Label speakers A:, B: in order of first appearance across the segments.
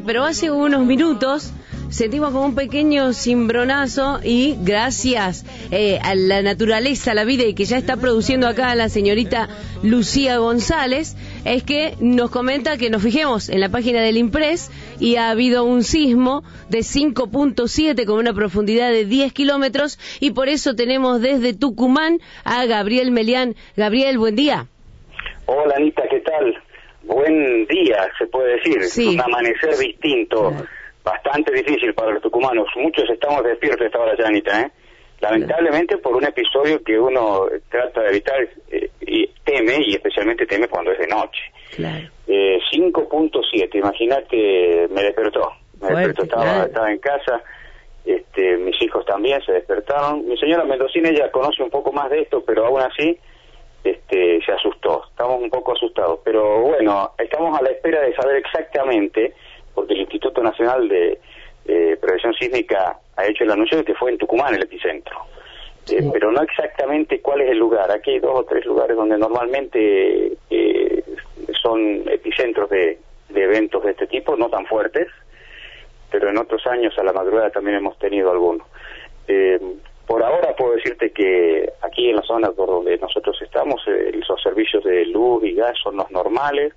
A: pero hace unos minutos sentimos como un pequeño cimbronazo y gracias a la naturaleza, a la vida y que ya está produciendo acá la señorita Lucía González, es que nos comenta que nos fijemos en la página del INPRES y ha habido un sismo de 5.7 con una profundidad de 10 kilómetros y por eso tenemos desde Tucumán a Gabriel Melián. Gabriel, buen día.
B: Hola Anita, ¿qué tal? Buen día, se puede decir.
A: Sí.
B: Un amanecer distinto,
A: Claro.
B: Bastante difícil para los tucumanos. Muchos estamos despiertos a esta hora ya, Anita, ¿eh? Lamentablemente por un episodio que uno trata de evitar y teme, y especialmente teme cuando es de noche.
A: Claro.
B: 5.7, imagínate, me despertó. Estaba en casa, mis hijos también se despertaron. Mi señora mendocina, ella conoce un poco más de esto, pero aún así se asustó. Estamos un poco asustados, pero bueno, estamos a la espera de saber exactamente, porque el Instituto Nacional de Prevención Sísmica ha hecho el anuncio de que fue en Tucumán el epicentro, pero no exactamente cuál es el lugar. Aquí hay 2 o 3 lugares donde normalmente son epicentros de eventos de este tipo, no tan fuertes, pero en otros años a la madrugada también hemos tenido algunos. Por ahora puedo decirte que aquí en la zona por donde nosotros estamos, los servicios de luz y gas son los normales,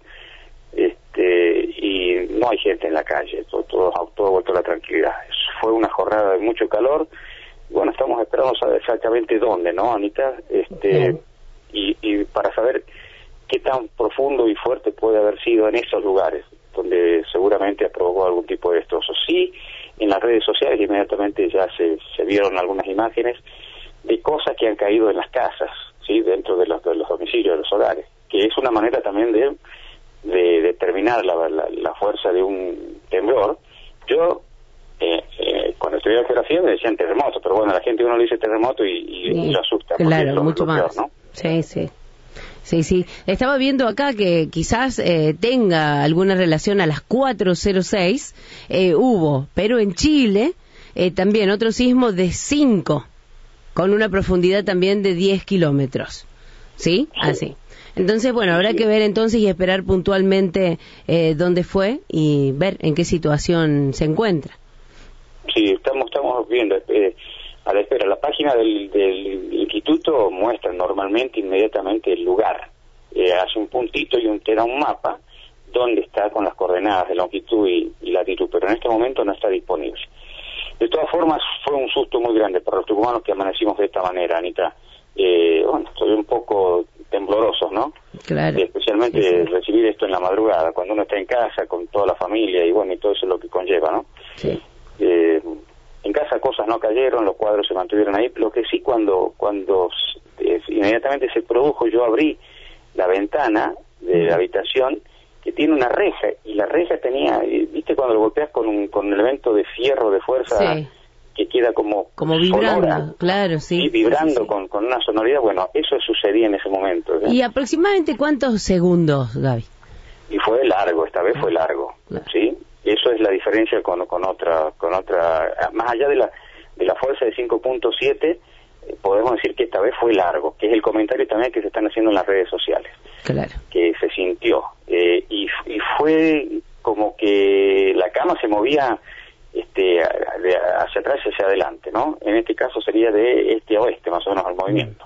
B: y no hay gente en la calle, todo vuelto a la tranquilidad. Fue una jornada de mucho calor, bueno, estamos esperando saber exactamente dónde, ¿no, Anita? Y para saber qué tan profundo y fuerte puede haber sido en esos lugares, donde seguramente provocó algún tipo de destrozo. Sí, en las redes sociales inmediatamente ya se vieron algunas imágenes de cosas que han caído en las casas, ¿sí? Dentro de los domicilios, de los hogares, que es una manera también de determinar la fuerza de un temblor. Yo, cuando estudié geografía me decían terremoto, pero bueno, la gente uno le dice terremoto y lo asusta.
A: Claro, mucho más.
B: Peor, ¿no?
A: Sí. Estaba viendo acá que quizás tenga alguna relación a las 4:06, hubo, pero en Chile también otro sismo de 5, con una profundidad también de 10 kilómetros. ¿Sí? Así. Entonces, bueno, habrá que ver entonces y esperar puntualmente dónde fue y ver en qué situación se encuentra. Sí,
B: estamos viendo a la espera. La página del instituto muestra normalmente inmediatamente el lugar. Hace un puntito y te da un mapa donde está con las coordenadas de longitud y latitud, pero en este momento no está disponible. De todas formas, fue un susto muy grande para los tucumanos que amanecimos de esta manera, Anita. Bueno, estoy un poco temblorosos, ¿no?
A: Claro.
B: Especialmente
A: sí.
B: Recibir esto en la madrugada, cuando uno está en casa con toda la familia y bueno, y todo eso es lo que conlleva, ¿no?
A: Sí.
B: En casa cosas no cayeron, los cuadros se mantuvieron ahí. Lo que sí, cuando inmediatamente se produjo, yo abrí la ventana de la habitación que tiene una reja, y la reja tenía, ¿viste cuando lo golpeas con un elemento de fierro de fuerza? Sí. Que queda como
A: vibrando,
B: sonora,
A: claro, sí.
B: Y vibrando
A: sí.
B: Con una sonoridad. Bueno, eso sucedía en ese momento, ¿sí?
A: ¿Y aproximadamente cuántos segundos, Gaby?
B: Y fue largo, esta vez fue largo, claro. ¿Sí? Eso es la diferencia con otra, más allá de la fuerza de 5.7, podemos decir que esta vez fue largo, que es el comentario también que se están haciendo en las redes sociales.
A: Claro.
B: Que se sintió, y fue como que la cama se movía hacia atrás y hacia adelante, ¿no? En este caso sería de este a oeste, más o menos el movimiento.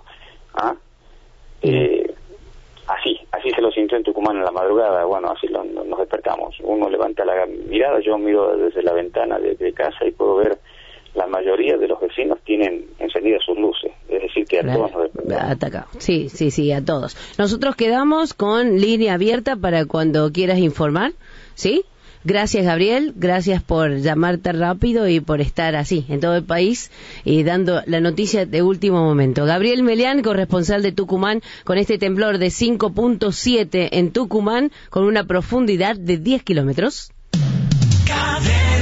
B: Así se lo sintió en Tucumán en la madrugada. Bueno, así nos despertamos. Uno levanta la mirada, yo miro desde la ventana de casa y puedo ver la mayoría de los vecinos tienen encendidas sus luces, es decir que a todos nos despertamos.
A: Atacado. Sí, a todos. Nosotros quedamos con línea abierta para cuando quieras informar, ¿sí? Gracias, Gabriel, gracias por llamarte rápido y por estar así en todo el país y dando la noticia de último momento. Gabriel Melián, corresponsal de Tucumán, con este temblor de 5.7 en Tucumán, con una profundidad de 10 kilómetros.